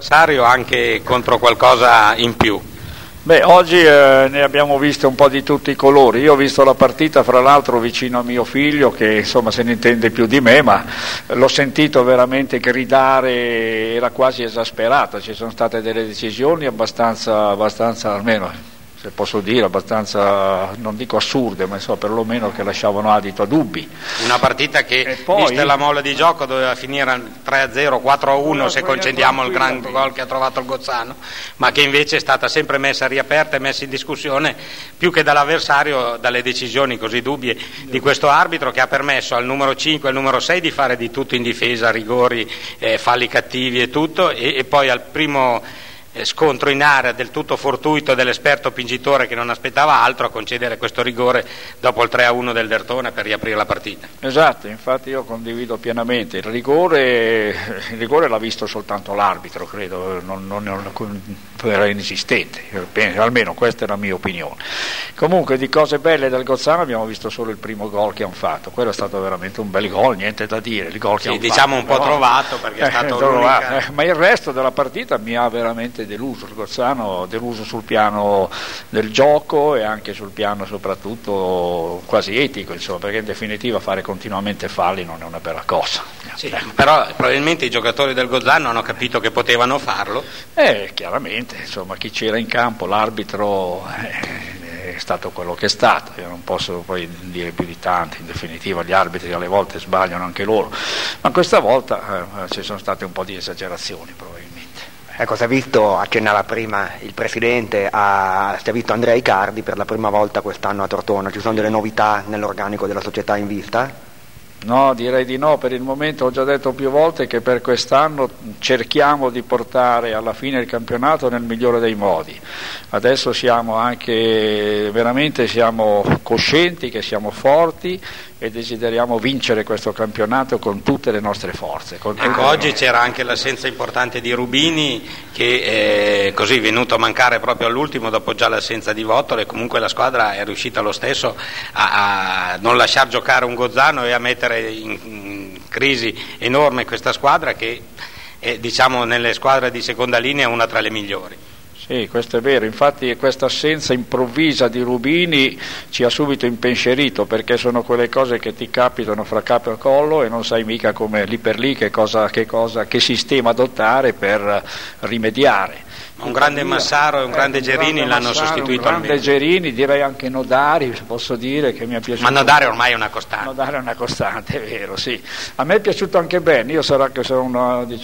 l'avversario anche contro qualcosa in più? Beh, oggi ne abbiamo viste un po' di tutti i colori. Io ho visto la partita, fra l'altro, vicino a mio figlio, che insomma se ne intende più di me, ma l'ho sentito veramente gridare, era quasi esasperato. Ci sono state delle decisioni abbastanza almeno, se posso dire, abbastanza, non dico assurde, ma insomma perlomeno che lasciavano adito a dubbi. Una partita che, vista la molla di gioco, doveva finire 3-0, 4-1 se concediamo il gran gol che ha trovato il Gozzano, ma che invece è stata sempre messa riaperta e messa in discussione più che dall'avversario, dalle decisioni così dubbie di questo arbitro, che ha permesso al numero 5 e al numero 6 di fare di tutto in difesa, rigori, falli cattivi e tutto, e poi al primo scontro in area del tutto fortuito dell'esperto pingitore che non aspettava altro a concedere questo rigore dopo il 3-1 del Derthona per riaprire la partita. Esatto, infatti io condivido pienamente, il rigore l'ha visto soltanto l'arbitro, credo, era inesistente, almeno questa è la mia opinione. Comunque di cose belle del Gozzano abbiamo visto solo il primo gol che hanno fatto, quello è stato veramente un bel gol, niente da dire, il gol che hanno diciamo fatto, un po' trovato perché è stato l'unica... ma il resto della partita mi ha veramente deluso, il Gozzano deluso sul piano del gioco e anche sul piano soprattutto quasi etico, insomma, perché in definitiva fare continuamente falli non è una bella cosa. Sì, però probabilmente i giocatori del Gozzano hanno capito che potevano farlo. Chiaramente, insomma, chi c'era in campo, l'arbitro è stato quello che è stato, io non posso poi dire più di tanto, in definitiva gli arbitri alle volte sbagliano anche loro, ma questa volta ci sono state un po' di esagerazioni probabilmente. Ecco, si è visto, accennava prima il Presidente, si è visto Andrea Icardi per la prima volta quest'anno a Tortona, ci sono delle novità nell'organico della società in vista? No, direi di no, per il momento ho già detto più volte che per quest'anno cerchiamo di portare alla fine il campionato nel migliore dei modi. Adesso siamo coscienti che siamo forti e desideriamo vincere questo campionato con tutte le nostre forze. Oggi c'era anche l'assenza importante di Rubini che così è venuto a mancare proprio all'ultimo dopo già l'assenza di Vottolo, e comunque la squadra è riuscita lo stesso a non lasciar giocare un Gozzano e a mettere in crisi enorme questa squadra che è, diciamo, nelle squadre di seconda linea una tra le migliori. Sì, questo è vero, infatti questa assenza improvvisa di Rubini ci ha subito impensierito, perché sono quelle cose che ti capitano fra capo e collo e non sai mica come lì per lì che sistema adottare per rimediare. Un grande Massaro e un grande Gerini l'hanno sostituito almeno. Un grande Gerini, direi anche Nodari, posso dire che mi è piaciuto. Ma Nodari ormai è una costante. Nodari è una costante, è vero, sì. A me è piaciuto anche bene, io sarà che sono è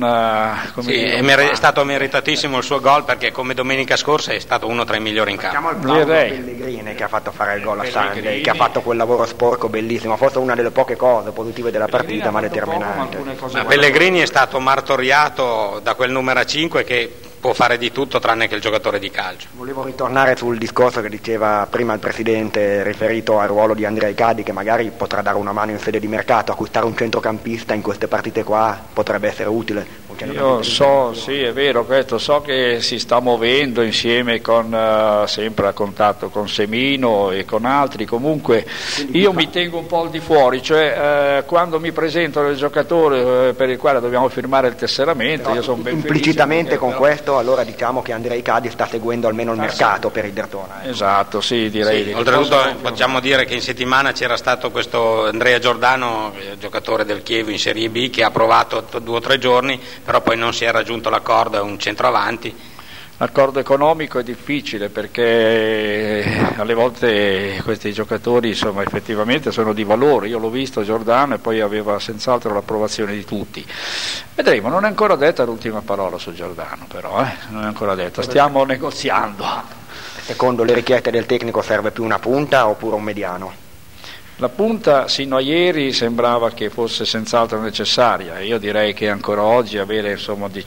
stato meritatissimo il suo gol, perché come domenica scorsa è stato uno tra i migliori in campo. Facciamo il plauso a Pellegrini che ha fatto fare il gol a Sunday, che ha fatto quel lavoro sporco bellissimo, forse una delle poche cose positive della partita, ma determinante. Ma Pellegrini è stato martoriato da quel numero 5 che può fare di tutto tranne che il giocatore di calcio. Volevo ritornare sul discorso che diceva prima il Presidente riferito al ruolo di Andrea Icardi, che magari potrà dare una mano in sede di mercato. Acquistare un centrocampista in queste partite qua potrebbe essere utile. Io so, sì, è vero questo, so che si sta muovendo insieme con sempre a contatto con Semino e con altri, comunque io mi tengo un po' al di fuori, cioè quando mi presentano il giocatore per il quale dobbiamo firmare il tesseramento, io sono ben felice. Implicitamente con questo allora diciamo che Andrea Icardi sta seguendo almeno il mercato per il Derthona. Esatto, sì, direi. Sì, oltretutto possiamo dire che in settimana c'era stato questo Andrea Giordano, giocatore del Chievo in Serie B, che ha provato 2 o 3 giorni, però poi non si è raggiunto l'accordo, è un centravanti. L'accordo economico è difficile perché alle volte questi giocatori insomma effettivamente sono di valore, io l'ho visto Giordano e poi aveva senz'altro l'approvazione di tutti. Vedremo, non è ancora detta l'ultima parola su Giordano però, non è ancora detta, stiamo negoziando. Secondo le richieste del tecnico serve più una punta oppure un mediano? La punta sino a ieri sembrava che fosse senz'altro necessaria, io direi che ancora oggi averne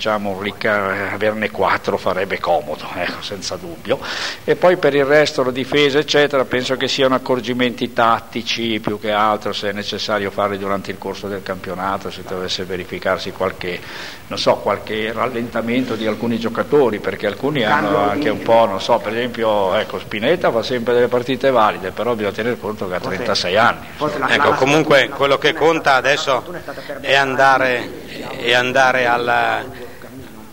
4 farebbe comodo, senza dubbio, e poi per il resto la difesa eccetera penso che siano accorgimenti tattici più che altro, se è necessario farli durante il corso del campionato, se dovesse verificarsi qualche rallentamento di alcuni giocatori, perché alcuni hanno anche un po', non so, per esempio Spinetta fa sempre delle partite valide, però bisogna tener conto che ha 36 anni. Ecco, comunque quello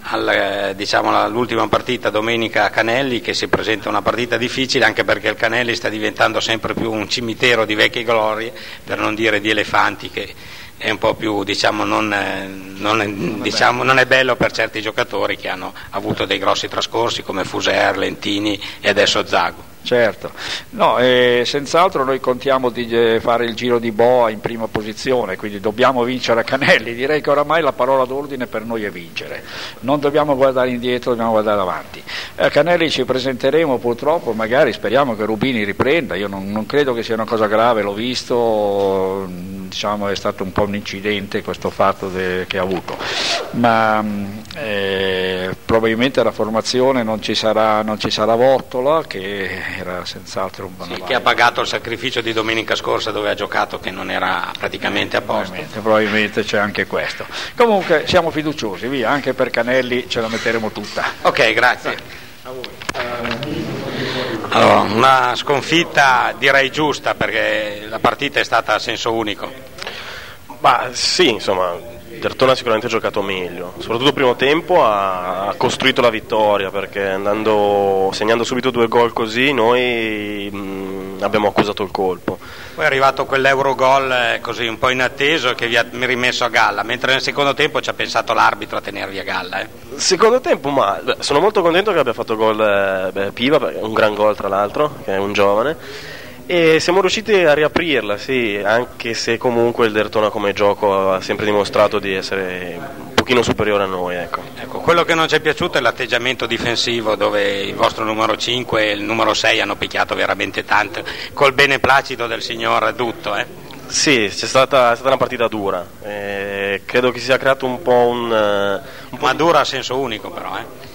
diciamo, all'ultima partita domenica a Canelli, che si presenta una partita difficile, anche perché il Canelli sta diventando sempre più un cimitero di vecchie glorie, per non dire di elefanti, che è un po' più, diciamo, non è bello per certi giocatori che hanno avuto dei grossi trascorsi come Fuser, Lentini e adesso Zago. Certo, no, senz'altro noi contiamo di fare il Giro di Boa in prima posizione, quindi dobbiamo vincere a Canelli. Direi che oramai la parola d'ordine per noi è vincere, non dobbiamo guardare indietro, dobbiamo guardare avanti. A Canelli ci presenteremo purtroppo, magari speriamo che Rubini riprenda, io non credo che sia una cosa grave, l'ho visto, diciamo è stato un po' un incidente questo fatto che ha avuto, ma probabilmente la formazione non ci sarà Vottola, che era senz'altro un Bonavai, che ha pagato il sacrificio di domenica scorsa dove ha giocato, che non era praticamente a posto. Probabilmente c'è anche questo. Comunque siamo fiduciosi, via, anche per Canelli ce la metteremo tutta. Ok, grazie. A voi. Allora, una sconfitta direi giusta, perché la partita è stata a senso unico. Sì, insomma, Dertona ha sicuramente giocato meglio, soprattutto il primo tempo ha costruito la vittoria, perché segnando subito 2 gol così noi abbiamo accusato il colpo. Poi è arrivato quell'Eurogol così un po' inatteso che vi ha rimesso a galla, mentre nel secondo tempo ci ha pensato l'arbitro a tenervi a galla. Secondo tempo, sono molto contento che abbia fatto gol Piva, perché è un gran gol tra l'altro, che è un giovane. E siamo riusciti a riaprirla, sì, anche se comunque il Dertona come gioco ha sempre dimostrato di essere un pochino superiore a noi. Ecco, quello che non ci è piaciuto è l'atteggiamento difensivo, dove il vostro numero 5 e il numero 6 hanno picchiato veramente tanto, col beneplacito del signor Dutto. Sì, è stata una partita dura, credo che si sia creato un po' ma dura a senso unico però.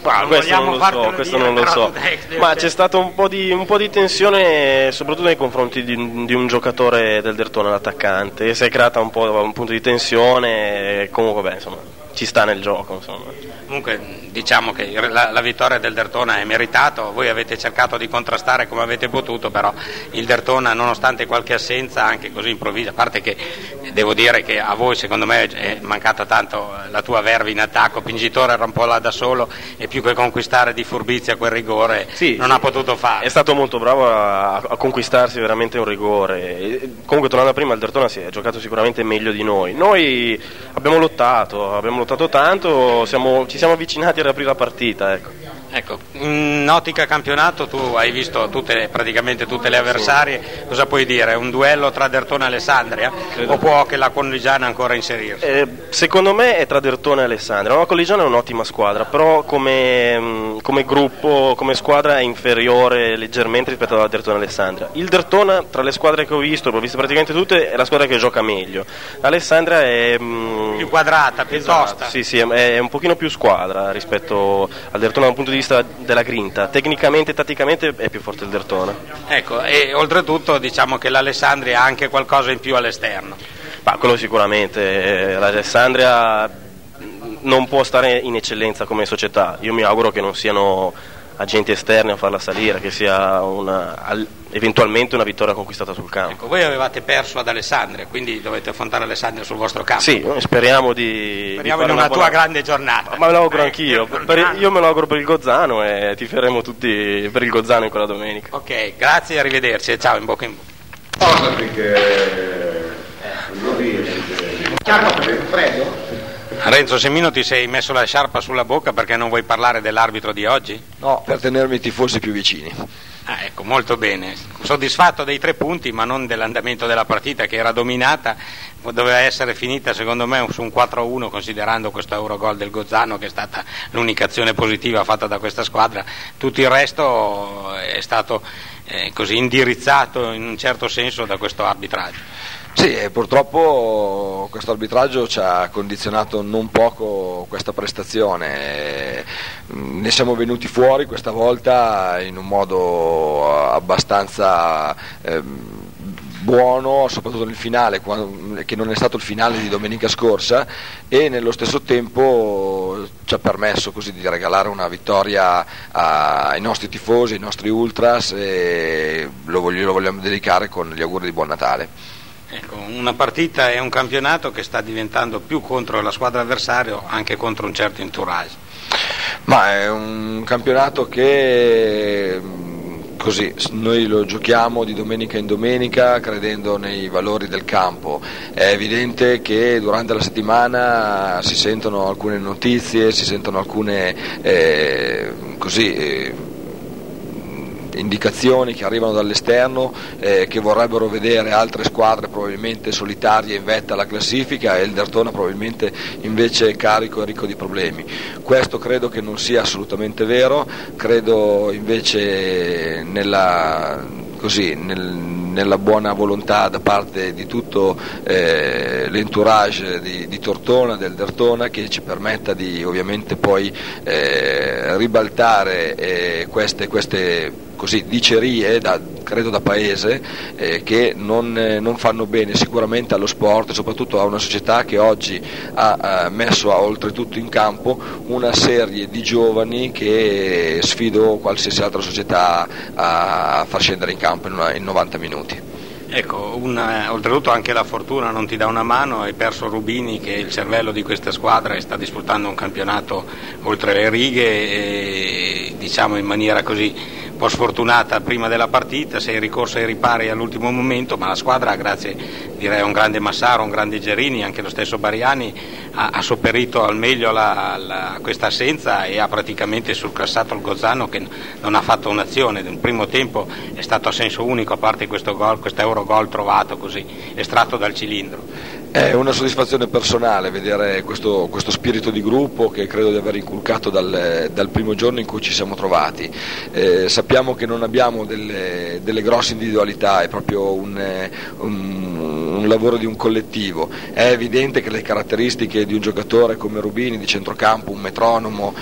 Questo non lo so, ma c'è stato un po' di tensione soprattutto nei confronti di un giocatore del Dertona, l'attaccante, si è creata un punto di tensione, comunque insomma ci sta nel gioco, insomma. Comunque diciamo che la vittoria del Dertona è meritata, voi avete cercato di contrastare come avete potuto, però il Dertona, nonostante qualche assenza anche così improvvisa, a parte che devo dire che a voi secondo me è mancata tanto la tua verve in attacco, Pingitore era un po' là da solo e più che conquistare di furbizia quel rigore non ha potuto fare. È stato molto bravo a conquistarsi veramente un rigore. Comunque tornando a prima, il Dertona si è giocato sicuramente meglio di noi abbiamo lottato tanto, ci siamo avvicinati a riaprire la partita. Ecco, in ottica campionato tu hai visto praticamente tutte le avversarie, cosa puoi dire? Un duello tra Dertona e Alessandria? O può che la Colligiana ancora inserirsi? Secondo me è tra Dertona e Alessandria. La Colligiana è un'ottima squadra, però come gruppo, come squadra è inferiore leggermente rispetto alla Dertona e Alessandria. Il Dertona, tra le squadre che ho visto praticamente tutte, è la squadra che gioca meglio. L'Alessandria è più quadrata, più tosta. Sì, è un pochino più squadra rispetto al Dertona da un punto di vista della grinta. Tecnicamente e tatticamente è più forte il Dertona. Ecco, e oltretutto diciamo che l'Alessandria ha anche qualcosa in più all'esterno. Quello sicuramente. L'Alessandria non può stare in eccellenza come società. Io mi auguro che non siano agenti esterni a farla salire, che sia eventualmente una vittoria conquistata sul campo. Ecco, voi avevate perso ad Alessandria, quindi dovete affrontare Alessandria sul vostro campo. Sì, speriamo di in una tua grande giornata. Ma me lo auguro anch'io. Io me lo auguro per il Gozzano e tiferemo tutti per il Gozzano in quella domenica. Ok, grazie e arrivederci. Ciao, in bocca in bocca. Renzo Semino, ti sei messo la sciarpa sulla bocca perché non vuoi parlare dell'arbitro di oggi? No, per tenermi i tifosi più vicini. Ecco, molto bene. Soddisfatto dei 3 punti, ma non dell'andamento della partita, che era dominata, doveva essere finita secondo me su un 4-1, considerando questo Eurogol del Gozzano, che è stata l'unica azione positiva fatta da questa squadra. Tutto il resto è stato così indirizzato in un certo senso da questo arbitraggio. Sì, purtroppo questo arbitraggio ci ha condizionato non poco questa prestazione. Ne siamo venuti fuori questa volta in un modo abbastanza buono, soprattutto nel finale, che non è stato il finale di domenica scorsa, e nello stesso tempo ci ha permesso così di regalare una vittoria ai nostri tifosi, ai nostri ultras, e lo vogliamo dedicare con gli auguri di buon Natale. Ecco, una partita e un campionato che sta diventando più contro la squadra avversaria, anche contro un certo entourage. Ma è un campionato che così noi lo giochiamo di domenica in domenica credendo nei valori del campo. È evidente che durante la settimana si sentono alcune notizie, si sentono alcune indicazioni che arrivano dall'esterno che vorrebbero vedere altre squadre probabilmente solitarie in vetta alla classifica e il Derthona probabilmente invece carico e ricco di problemi. Questo credo che non sia assolutamente vero, credo invece nella buona volontà da parte di tutto l'entourage di Tortona, del Derthona, che ci permetta di ovviamente poi ribaltare queste così dicerie credo da paese che non fanno bene sicuramente allo sport e soprattutto a una società che oggi ha messo oltretutto in campo una serie di giovani che sfido qualsiasi altra società a far scendere in campo in 90 minuti. Ecco, oltretutto anche la fortuna non ti dà una mano, hai perso Rubini che è il cervello di questa squadra e sta disputando un campionato oltre le righe e diciamo in maniera così un po' sfortunata prima della partita, sei ricorso ai ripari all'ultimo momento, ma la squadra grazie direi a un grande Massaro, un grande Gerini, anche lo stesso Bariani ha sopperito al meglio a questa assenza e ha praticamente surclassato il Gozzano che non ha fatto un'azione. Nel primo tempo è stato a senso unico, a parte questo Eurogol trovato così, estratto dal cilindro. È una soddisfazione personale vedere questo spirito di gruppo che credo di aver inculcato dal primo giorno in cui ci siamo trovati. Sappiamo che non abbiamo delle grosse individualità, è proprio un lavoro di un collettivo. È evidente che le caratteristiche di un giocatore come Rubini di centrocampo, un metronomo,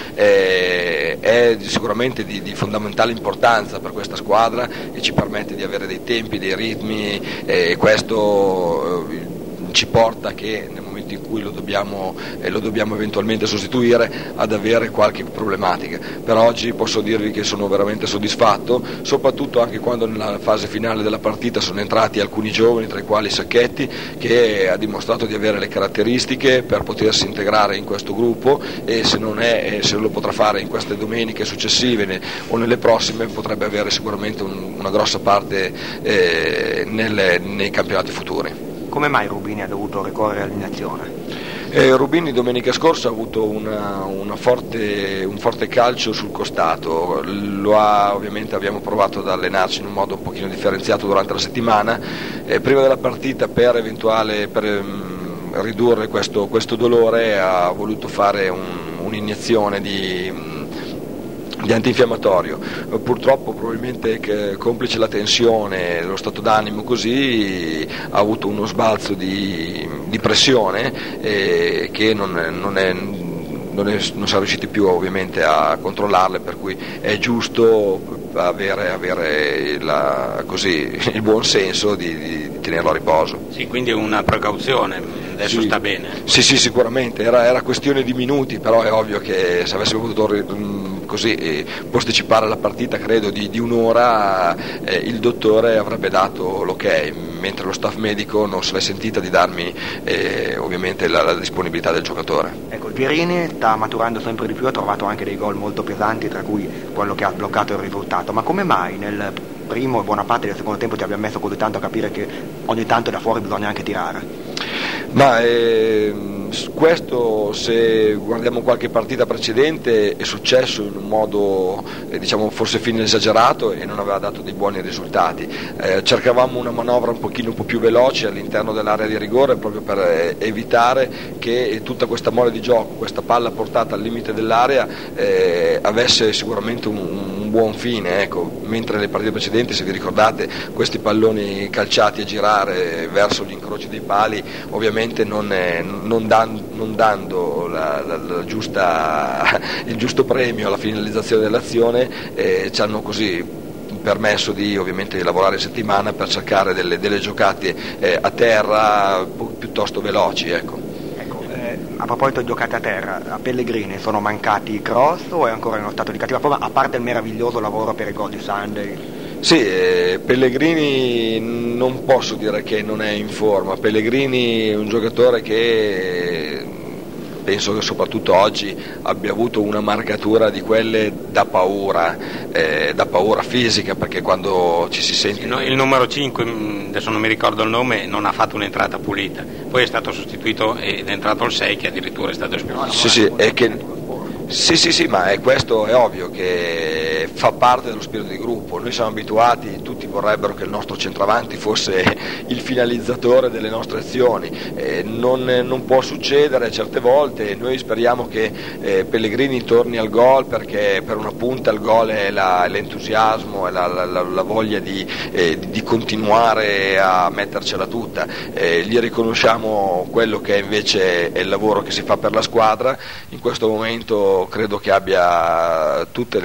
è sicuramente di fondamentale importanza per questa squadra e ci permette di avere dei tempi, dei ritmi e questo ci porta che nel momento in cui lo dobbiamo eventualmente sostituire ad avere qualche problematica. Per oggi posso dirvi che sono veramente soddisfatto, soprattutto anche quando nella fase finale della partita sono entrati alcuni giovani, tra i quali Sacchetti, che ha dimostrato di avere le caratteristiche per potersi integrare in questo gruppo e se non lo potrà fare in queste domeniche successive o nelle prossime potrebbe avere sicuramente una grossa parte nei campionati futuri. Come mai Rubini ha dovuto ricorrere all'inazione? Rubini domenica scorsa ha avuto un forte calcio sul costato, ovviamente abbiamo provato ad allenarci in un modo un pochino differenziato durante la settimana, prima della partita per ridurre questo dolore ha voluto fare un'iniezione di antinfiammatorio. Purtroppo probabilmente complice la tensione, lo stato d'animo così, ha avuto uno sbalzo di pressione che non siamo riusciti più ovviamente a controllarle, per cui è giusto avere il buon senso di tenerlo a riposo. Sì, quindi una precauzione, adesso sì. Sta bene. Sì, sicuramente, era questione di minuti, però è ovvio che se avessimo potuto posticipare la partita credo di un'ora il dottore avrebbe dato l'ok, mentre lo staff medico non se l'è sentita di darmi ovviamente la disponibilità del giocatore. Ecco, Gerini sta maturando sempre di più, ha trovato anche dei gol molto pesanti, tra cui quello che ha bloccato il risultato, ma come mai nel primo e buona parte del secondo tempo ti abbia messo così tanto a capire che ogni tanto da fuori bisogna anche tirare? Ma questo, se guardiamo qualche partita precedente, è successo in un modo diciamo forse fine esagerato e non aveva dato dei buoni risultati. Cercavamo una manovra un po' più veloce all'interno dell'area di rigore proprio per evitare che tutta questa mole di gioco, questa palla portata al limite dell'area avesse sicuramente un buon fine, ecco. Mentre nelle partite precedenti, se vi ricordate, questi palloni calciati a girare verso gli incroci dei pali ovviamente non dando il giusto premio alla finalizzazione dell'azione ci hanno così permesso di ovviamente lavorare in settimana per cercare delle giocate a terra piuttosto veloci, ecco. A proposito di giocate a terra, a Pellegrini sono mancati i cross o è ancora in uno stato di cattiva forma, a parte il meraviglioso lavoro per il gol di Sunday? Sì, Pellegrini non posso dire che non è in forma. Pellegrini è un giocatore che penso che soprattutto oggi abbia avuto una marcatura di quelle da paura fisica, perché quando ci si sente... Il numero 5, adesso non mi ricordo il nome, non ha fatto un'entrata pulita, poi è stato sostituito ed è entrato il 6 che addirittura è stato espulso. Sì, ma questo è ovvio che fa parte dello spirito di gruppo. Noi siamo abituati, tutti vorrebbero che il nostro centravanti fosse il finalizzatore delle nostre azioni, non può succedere certe volte. Noi speriamo che Pellegrini torni al gol, perché per una punta il gol è l'entusiasmo, è la voglia di continuare a mettercela tutta. Gli riconosciamo quello che invece è il lavoro che si fa per la squadra. In questo momento credo che abbia tutte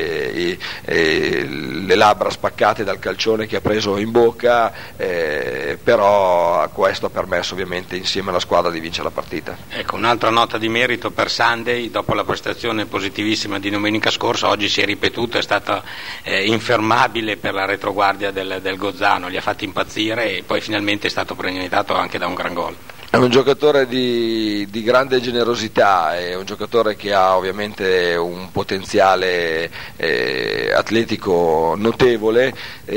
le labbra spaccate dal calcione che ha preso in bocca, però questo ha permesso ovviamente insieme alla squadra di vincere la partita. Ecco, un'altra nota di merito per Sunday: dopo la prestazione positivissima di domenica scorsa, oggi si è ripetuto, è stata infermabile per la retroguardia del Gozzano, li ha fatti impazzire e poi finalmente è stato premiato anche da un gran gol. È un giocatore di grande generosità, è un giocatore che ha ovviamente un potenziale atletico notevole.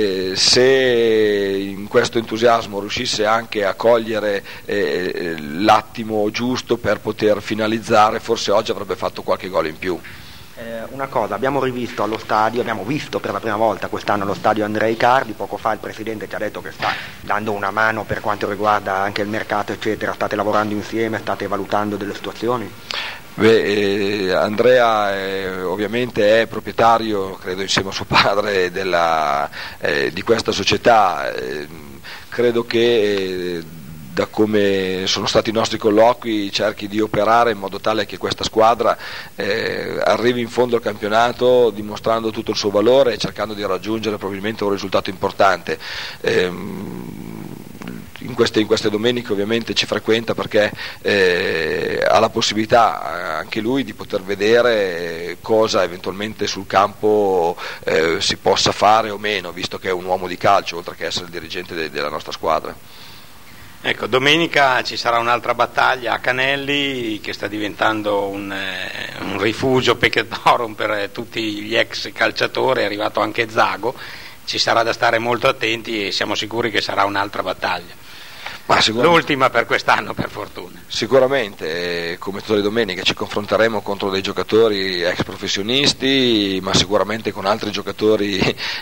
Se in questo entusiasmo riuscisse anche a cogliere l'attimo giusto per poter finalizzare, forse oggi avrebbe fatto qualche gol in più. Una cosa, abbiamo visto per la prima volta quest'anno allo stadio Andrea Icardi. Poco fa il Presidente ci ha detto che sta dando una mano per quanto riguarda anche il mercato eccetera. State lavorando insieme, state valutando delle situazioni? Andrea ovviamente è proprietario, credo insieme a suo padre, di questa società. Credo che da come sono stati i nostri colloqui cerchi di operare in modo tale che questa squadra arrivi in fondo al campionato dimostrando tutto il suo valore e cercando di raggiungere probabilmente un risultato importante. In queste domeniche ovviamente ci frequenta perché ha la possibilità anche lui di poter vedere cosa eventualmente sul campo si possa fare o meno, visto che è un uomo di calcio oltre che essere il dirigente della nostra squadra. Ecco, domenica ci sarà un'altra battaglia a Canelli, che sta diventando un rifugio peccatorum per tutti gli ex calciatori, è arrivato anche Zago. Ci sarà da stare molto attenti e siamo sicuri che sarà un'altra battaglia. L'ultima per quest'anno, per fortuna. Sicuramente, come tutte le domeniche ci confronteremo contro dei giocatori ex professionisti, ma sicuramente con altri giocatori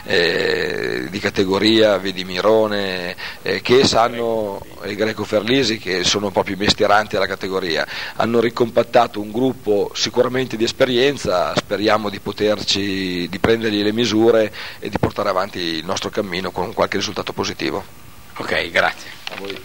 di categoria, vedi Mirone, che sanno, e Greco Ferlisi, che sono proprio mestieranti alla categoria. Hanno ricompattato un gruppo sicuramente di esperienza, speriamo di prendergli le misure e di portare avanti il nostro cammino con qualche risultato positivo. Ok, grazie. A voi.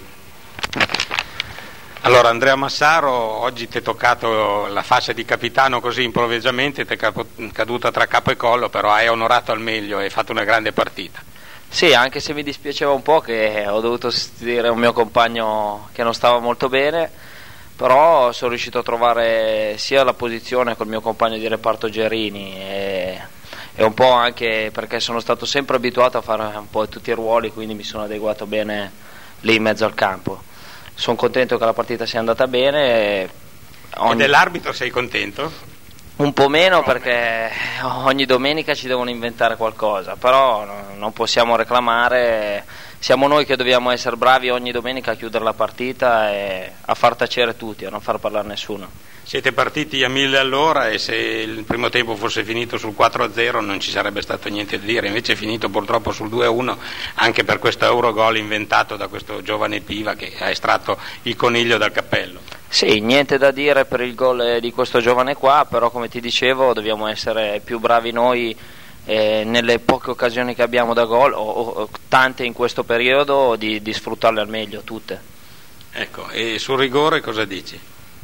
Allora, Andrea Massaro, oggi ti è toccato la fascia di capitano così improvvisamente, ti è caduta tra capo e collo, però hai onorato al meglio e hai fatto una grande partita. Sì, anche se mi dispiaceva un po' che ho dovuto sostituire un mio compagno che non stava molto bene, però sono riuscito a trovare sia la posizione col mio compagno di reparto Gerini e un po' anche perché sono stato sempre abituato a fare un po' tutti i ruoli, quindi mi sono adeguato bene lì in mezzo al campo. Sono contento che la partita sia andata bene. E dell'arbitro sei contento? Un po' meno, perché ogni domenica ci devono inventare qualcosa, però non possiamo reclamare, siamo noi che dobbiamo essere bravi ogni domenica a chiudere la partita e a far tacere tutti, a non far parlare nessuno. Siete partiti a 1000 all'ora e se il primo tempo fosse finito sul 4-0 non ci sarebbe stato niente da dire, invece è finito purtroppo sul 2-1 anche per questo Eurogol inventato da questo giovane Piva che ha estratto il coniglio dal cappello. Sì, niente da dire per il gol di questo giovane qua, però come ti dicevo dobbiamo essere più bravi noi nelle poche occasioni che abbiamo da gol, o tante in questo periodo, di sfruttarle al meglio, tutte. Ecco, e sul rigore cosa dici?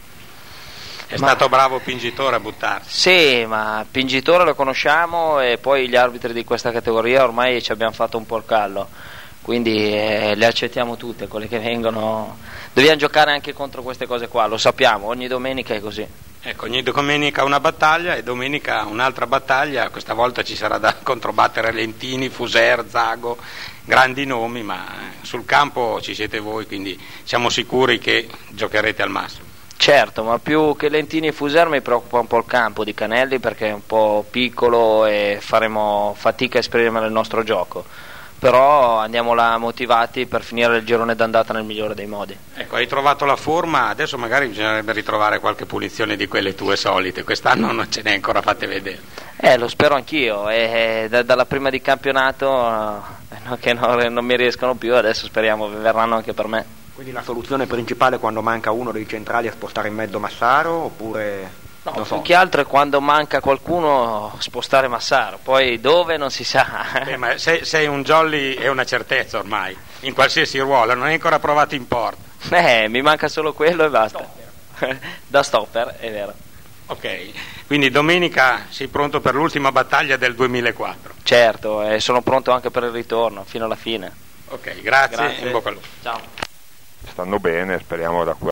È stato bravo Pingitore a buttarsi. Sì, ma Pingitore lo conosciamo e poi gli arbitri di questa categoria ormai ci abbiamo fatto un po' il callo, quindi le accettiamo tutte, quelle che vengono. Dobbiamo giocare anche contro queste cose qua, lo sappiamo, ogni domenica è così. Ecco, ogni domenica una battaglia e domenica un'altra battaglia, questa volta ci sarà da controbattere Lentini, Fuser, Zago, grandi nomi, ma sul campo ci siete voi, quindi siamo sicuri che giocherete al massimo. Certo, ma più che Lentini e Fuser mi preoccupa un po' il campo di Canelli, perché è un po' piccolo e faremo fatica a esprimere il nostro gioco, però andiamo là motivati per finire il girone d'andata nel migliore dei modi. Ecco, hai trovato la forma, adesso magari bisognerebbe ritrovare qualche punizione di quelle tue solite, quest'anno non ce ne hai ancora fatte vedere. Lo spero anch'io, dalla prima di campionato che non mi riescono più, adesso speriamo verranno anche per me. Quindi la soluzione principale quando manca uno dei centrali è spostare in mezzo Massaro, oppure... No, più che altro è quando manca qualcuno spostare Massaro, poi dove non si sa. Ma sei un jolly, è una certezza ormai, in qualsiasi ruolo, non hai ancora provato in porta. Mi manca solo quello e basta. Da stopper, è vero. Ok, quindi domenica sei pronto per l'ultima battaglia del 2004? Certo, e sono pronto anche per il ritorno, fino alla fine. Ok, grazie. In bocca al lupo. Ciao. Stanno bene, speriamo da qui